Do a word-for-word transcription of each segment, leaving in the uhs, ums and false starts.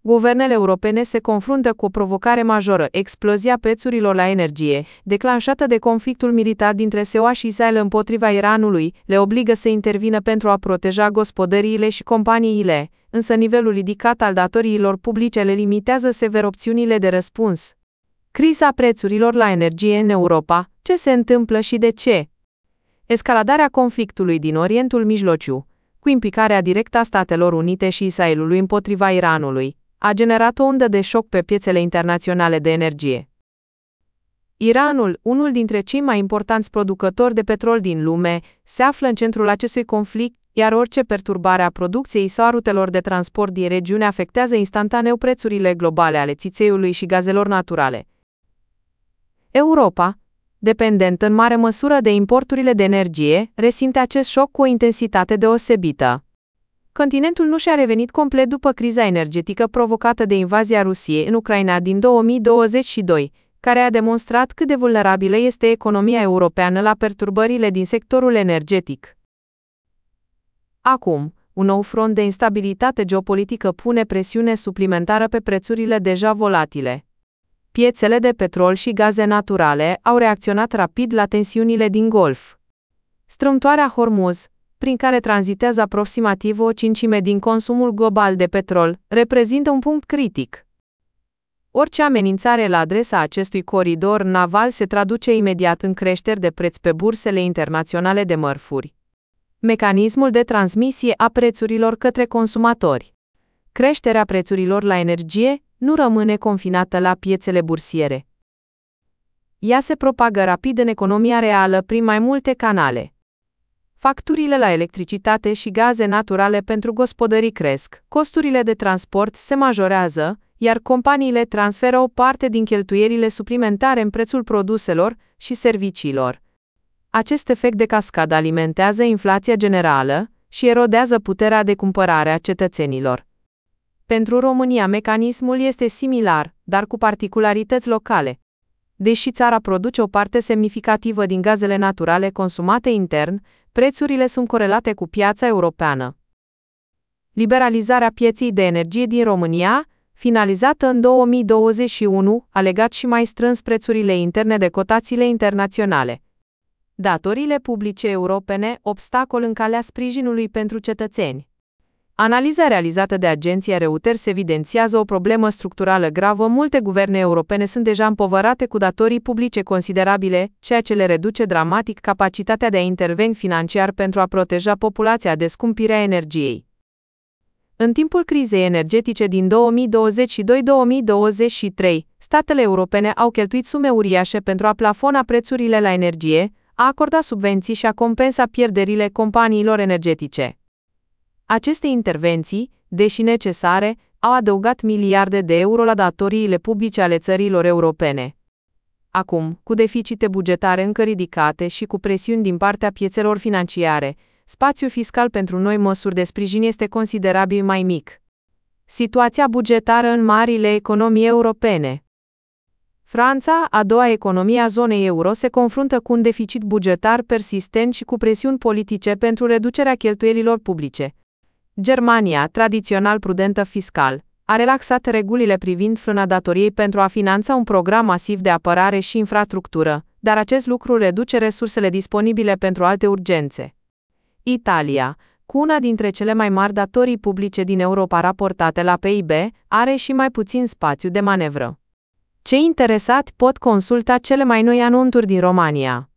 Guvernele europene se confruntă cu o provocare majoră, explozia prețurilor la energie, declanșată de conflictul militar dintre S E U și Israel împotriva Iranului, le obligă să intervină pentru a proteja gospodăriile și companiile, însă nivelul ridicat al datoriilor publice le limitează sever opțiunile de răspuns. Criza prețurilor la energie în Europa, ce se întâmplă și de ce? Escaladarea conflictului din Orientul Mijlociu, cu implicarea directă a Statelor Unite și Israelului împotriva Iranului, a generat o undă de șoc pe piețele internaționale de energie. Iranul, unul dintre cei mai importanți producători de petrol din lume, se află în centrul acestui conflict, iar orice perturbare a producției sau a rutelor de transport din regiune afectează instantaneu prețurile globale ale țițeiului și gazelor naturale. Europa, dependentă în mare măsură de importurile de energie, resimte acest șoc cu o intensitate deosebită. Continentul nu și-a revenit complet după criza energetică provocată de invazia Rusiei în Ucraina din două mii douăzeci și doi, care a demonstrat cât de vulnerabilă este economia europeană la perturbările din sectorul energetic. Acum, un nou front de instabilitate geopolitică pune presiune suplimentară pe prețurile deja volatile. Piețele de petrol și gaze naturale au reacționat rapid la tensiunile din Golf. Strâmtoarea Hormuz, prin care tranzitează aproximativ o cincime din consumul global de petrol, reprezintă un punct critic. Orice amenințare la adresa acestui coridor naval se traduce imediat în creșteri de preț pe bursele internaționale de mărfuri. Mecanismul de transmisie a prețurilor către consumatori. Creșterea prețurilor la energie nu rămâne confinată la piețele bursiere. Ea se propagă rapid în economia reală prin mai multe canale. Facturile la electricitate și gaze naturale pentru gospodării cresc, costurile de transport se majorează, iar companiile transferă o parte din cheltuielile suplimentare în prețul produselor și serviciilor. Acest efect de cascadă alimentează inflația generală și erodează puterea de cumpărare a cetățenilor. Pentru România mecanismul este similar, dar cu particularități locale. Deși țara produce o parte semnificativă din gazele naturale consumate intern, prețurile sunt corelate cu piața europeană. Liberalizarea pieței de energie din România, finalizată în două mii douăzeci și unu, a legat și mai strâns prețurile interne de cotațiile internaționale. Datoriile publice europene, obstacol în calea sprijinului pentru cetățeni. Analiza realizată de agenția Reuters evidențiază o problemă structurală gravă. Multe guverne europene sunt deja împovărate cu datorii publice considerabile, ceea ce le reduce dramatic capacitatea de a interveni financiar pentru a proteja populația de scumpirea energiei. În timpul crizei energetice din două mii douăzeci și doi - două mii douăzeci și trei, statele europene au cheltuit sume uriașe pentru a plafona prețurile la energie, a acorda subvenții și a compensa pierderile companiilor energetice. Aceste intervenții, deși necesare, au adăugat miliarde de euro la datoriile publice ale țărilor europene. Acum, cu deficite bugetare încă ridicate și cu presiuni din partea piețelor financiare, spațiul fiscal pentru noi măsuri de sprijin este considerabil mai mic. Situația bugetară în marile economii europene. Franța, a doua economie a zonei euro, se confruntă cu un deficit bugetar persistent și cu presiuni politice pentru reducerea cheltuielilor publice. Germania, tradițional prudentă fiscal, a relaxat regulile privind frâna datoriei pentru a finanța un program masiv de apărare și infrastructură, dar acest lucru reduce resursele disponibile pentru alte urgențe. Italia, cu una dintre cele mai mari datorii publice din Europa raportate la P I B, are și mai puțin spațiu de manevră. Cei interesați pot consulta cele mai noi anunțuri din România.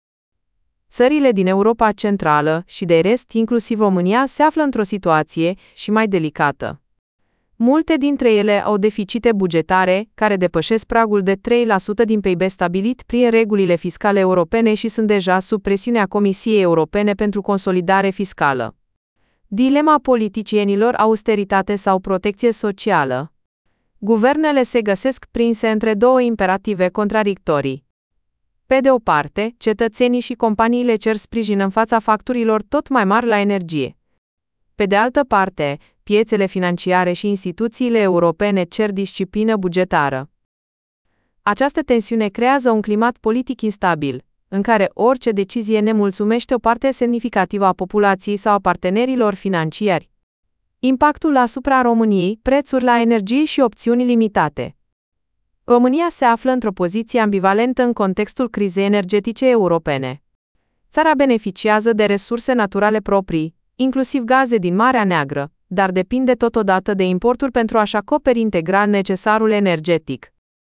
Țările din Europa Centrală și de Est, inclusiv România, se află într-o situație și mai delicată. Multe dintre ele au deficite bugetare, care depășesc pragul de trei la sută din P I B stabilit prin regulile fiscale europene și sunt deja sub presiunea Comisiei Europene pentru consolidare fiscală. Dilema politicienilor: austeritate sau protecție socială? Guvernele se găsesc prinse între două imperative contradictorii. Pe de o parte, cetățenii și companiile cer sprijin în fața facturilor tot mai mari la energie. Pe de altă parte, piețele financiare și instituțiile europene cer disciplină bugetară. Această tensiune creează un climat politic instabil, în care orice decizie nemulțumește o parte semnificativă a populației sau a partenerilor financiari. Impactul asupra României, prețuri la energie și opțiuni limitate. România se află într-o poziție ambivalentă în contextul crizei energetice europene. Țara beneficiază de resurse naturale proprii, inclusiv gaze din Marea Neagră, dar depinde totodată de importuri pentru a-și acoperi integral necesarul energetic.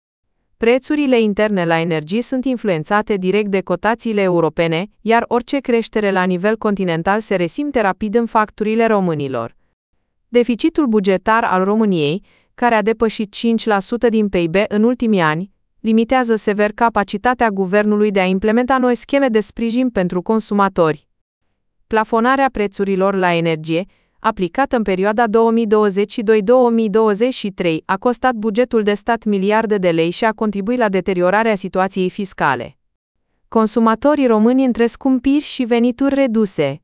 Prețurile interne la energie sunt influențate direct de cotațiile europene, iar orice creștere la nivel continental se resimte rapid în facturile românilor. Deficitul bugetar al României, care a depășit cinci la sută din P I B în ultimii ani, limitează sever capacitatea guvernului de a implementa noi scheme de sprijin pentru consumatori. Plafonarea prețurilor la energie, aplicată în perioada două mii douăzeci și doi - două mii douăzeci și trei, a costat bugetul de stat miliarde de lei și a contribuit la deteriorarea situației fiscale. Consumatorii români între scumpiri și venituri reduse.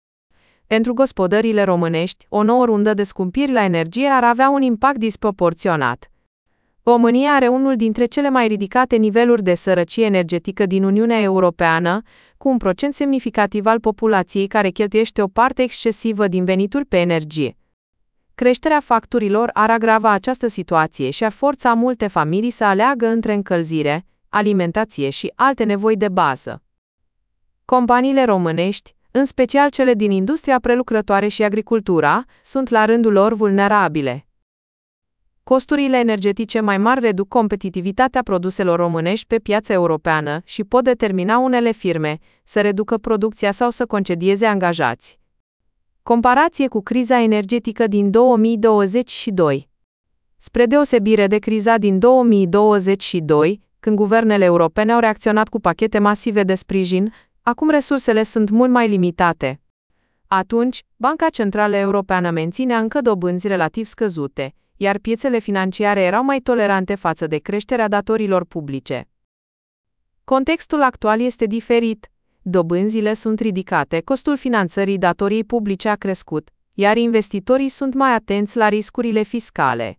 Pentru gospodările românești, o nouă rundă de scumpiri la energie ar avea un impact disproporționat. România are unul dintre cele mai ridicate niveluri de sărăcie energetică din Uniunea Europeană, cu un procent semnificativ al populației care cheltuiește o parte excesivă din venituri pe energie. Creșterea facturilor ar agrava această situație și ar forța multe familii să aleagă între încălzire, alimentație și alte nevoi de bază. Companiile românești, în special cele din industria prelucrătoare și agricultura, sunt la rândul lor vulnerabile. Costurile energetice mai mari reduc competitivitatea produselor românești pe piața europeană și pot determina unele firme să reducă producția sau să concedieze angajați. Comparație cu criza energetică din două mii douăzeci și doi. Spre deosebire de criza din două mii douăzeci și doi, când guvernele europene au reacționat cu pachete masive de sprijin, acum resursele sunt mult mai limitate. Atunci, Banca Centrală Europeană menținea încă dobânzi relativ scăzute, iar piețele financiare erau mai tolerante față de creșterea datorilor publice. Contextul actual este diferit. Dobânzile sunt ridicate, costul finanțării datoriei publice a crescut, iar investitorii sunt mai atenți la riscurile fiscale.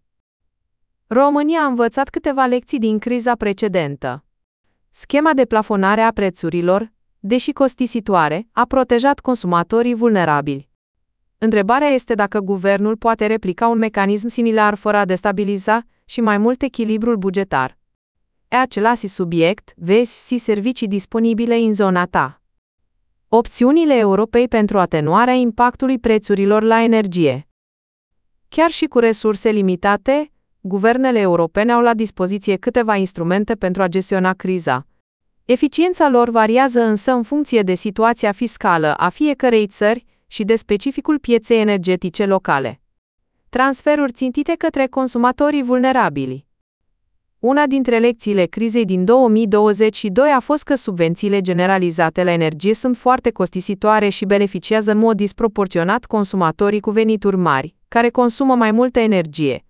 România a învățat câteva lecții din criza precedentă. Schema de plafonare a prețurilor, deși costisitoare, a protejat consumatorii vulnerabili. Întrebarea este dacă guvernul poate replica un mecanism similar fără a destabiliza și mai mult echilibrul bugetar. E același subiect, vezi și servicii disponibile în zona ta. Opțiunile Europei pentru atenuarea impactului prețurilor la energie. Chiar și cu resurse limitate, guvernele europene au la dispoziție câteva instrumente pentru a gestiona criza. Eficiența lor variază însă în funcție de situația fiscală a fiecărei țări și de specificul pieței energetice locale. Transferuri țintite către consumatorii vulnerabili. Una dintre lecțiile crizei din două mii douăzeci și doi a fost că subvențiile generalizate la energie sunt foarte costisitoare și beneficiază în mod disproporționat consumatorii cu venituri mari, care consumă mai multă energie.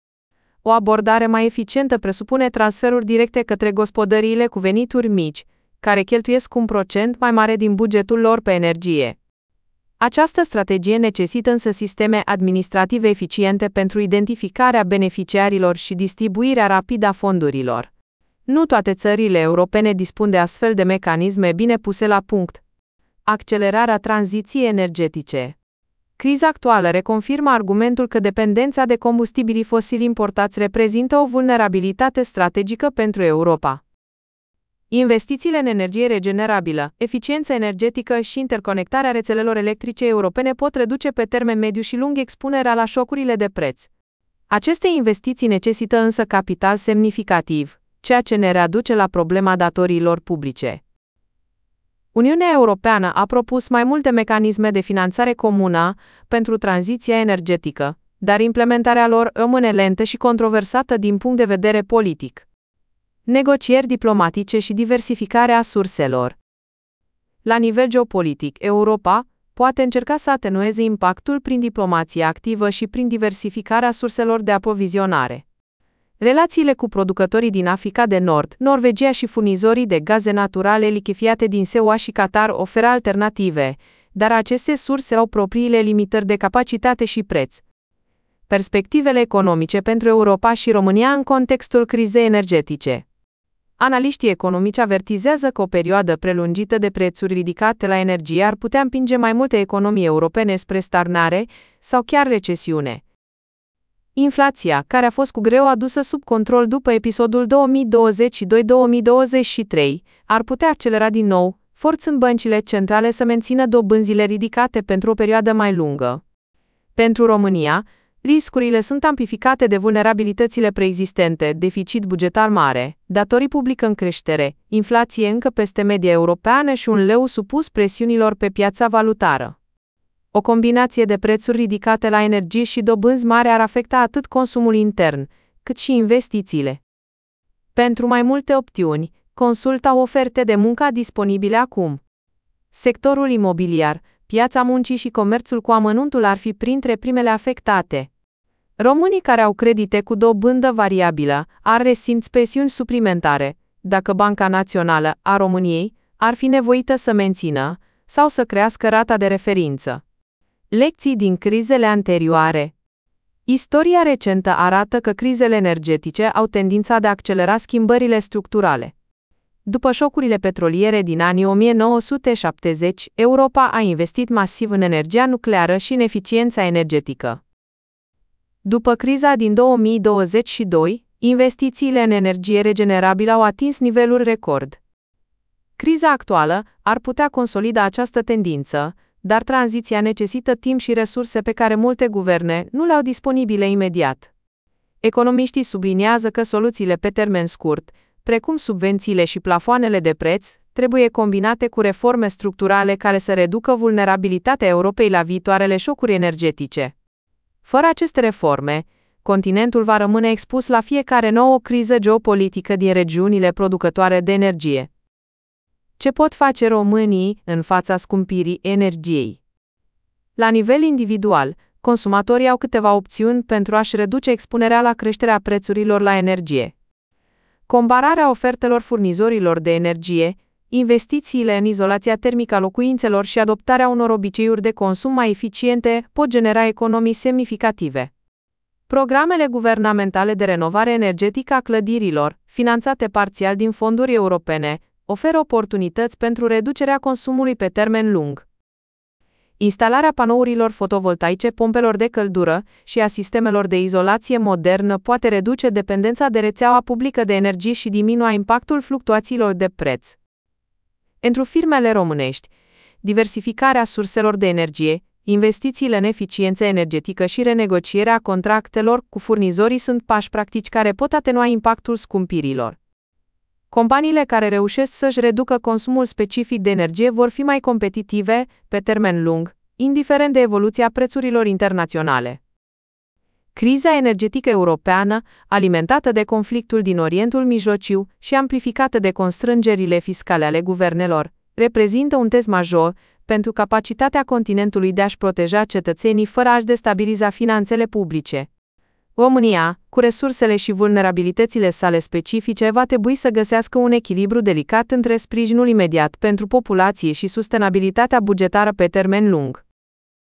O abordare mai eficientă presupune transferuri directe către gospodăriile cu venituri mici, care cheltuiesc un procent mai mare din bugetul lor pe energie. Această strategie necesită însă sisteme administrative eficiente pentru identificarea beneficiarilor și distribuirea rapidă a fondurilor. Nu toate țările europene dispun de astfel de mecanisme bine puse la punct. Accelerarea tranziției energetice. Criza actuală reconfirmă argumentul că dependența de combustibilii fosili importați reprezintă o vulnerabilitate strategică pentru Europa. Investițiile în energie regenerabilă, eficiență energetică și interconectarea rețelelor electrice europene pot reduce pe termen mediu și lung expunerea la șocurile de preț. Aceste investiții necesită însă capital semnificativ, ceea ce ne readuce la problema datoriilor publice. Uniunea Europeană a propus mai multe mecanisme de finanțare comună pentru tranziția energetică, dar implementarea lor rămâne lentă și controversată din punct de vedere politic. Negocieri diplomatice și diversificarea surselor. La nivel geopolitic, Europa poate încerca să atenueze impactul prin diplomație activă și prin diversificarea surselor de aprovizionare. Relațiile cu producătorii din Africa de Nord, Norvegia și furnizorii de gaze naturale lichefiate din S E U A și Qatar oferă alternative, dar aceste surse au propriile limitări de capacitate și preț. Perspectivele economice pentru Europa și România în contextul crizei energetice. Analiștii economici avertizează că o perioadă prelungită de prețuri ridicate la energie ar putea împinge mai multe economii europene spre stagnare sau chiar recesiune. Inflația, care a fost cu greu adusă sub control după episodul două mii douăzeci și doi două mii douăzeci și trei, ar putea accelera din nou, forțând băncile centrale să mențină dobânzile ridicate pentru o perioadă mai lungă. Pentru România, riscurile sunt amplificate de vulnerabilitățile preexistente, deficit bugetar mare, datorii publică în creștere, inflație încă peste media europeană și un leu supus presiunilor pe piața valutară. O combinație de prețuri ridicate la energie și dobânzi mari ar afecta atât consumul intern, cât și investițiile. Pentru mai multe opțiuni, consulta oferte de muncă disponibile acum. Sectorul imobiliar, piața muncii și comerțul cu amănuntul ar fi printre primele afectate. Românii care au credite cu dobândă variabilă ar resimți presiuni suplimentare, dacă Banca Națională a României ar fi nevoită să mențină sau să crească rata de referință. Lecții din crizele anterioare. Istoria recentă arată că crizele energetice au tendința de a accelera schimbările structurale. După șocurile petroliere din anii o mie nouă sute șaptezeci, Europa a investit masiv în energia nucleară și în eficiența energetică. După criza din două mii douăzeci și doi, investițiile în energie regenerabilă au atins niveluri record. Criza actuală ar putea consolida această tendință, dar tranziția necesită timp și resurse pe care multe guverne nu le-au disponibile imediat. Economiștii subliniază că soluțiile pe termen scurt, precum subvențiile și plafoanele de preț, trebuie combinate cu reforme structurale care să reducă vulnerabilitatea Europei la viitoarele șocuri energetice. Fără aceste reforme, continentul va rămâne expus la fiecare nouă criză geopolitică din regiunile producătoare de energie. Ce pot face românii în fața scumpirii energiei? La nivel individual, consumatorii au câteva opțiuni pentru a-și reduce expunerea la creșterea prețurilor la energie. Compararea ofertelor furnizorilor de energie, investițiile în izolația termică a locuințelor și adoptarea unor obiceiuri de consum mai eficiente pot genera economii semnificative. Programele guvernamentale de renovare energetică a clădirilor, finanțate parțial din fonduri europene, oferă oportunități pentru reducerea consumului pe termen lung. Instalarea panourilor fotovoltaice, pompelor de căldură și a sistemelor de izolație modernă poate reduce dependența de rețeaua publică de energie și diminua impactul fluctuațiilor de preț. Pentru firmele românești, diversificarea surselor de energie, investițiile în eficiență energetică și renegocierea contractelor cu furnizorii sunt pași practici care pot atenua impactul scumpirilor. Companiile care reușesc să-și reducă consumul specific de energie vor fi mai competitive, pe termen lung, indiferent de evoluția prețurilor internaționale. Criza energetică europeană, alimentată de conflictul din Orientul Mijlociu și amplificată de constrângerile fiscale ale guvernelor, reprezintă un test major pentru capacitatea continentului de a-și proteja cetățenii fără a-și destabiliza finanțele publice. România, cu resursele și vulnerabilitățile sale specifice, va trebui să găsească un echilibru delicat între sprijinul imediat pentru populație și sustenabilitatea bugetară pe termen lung.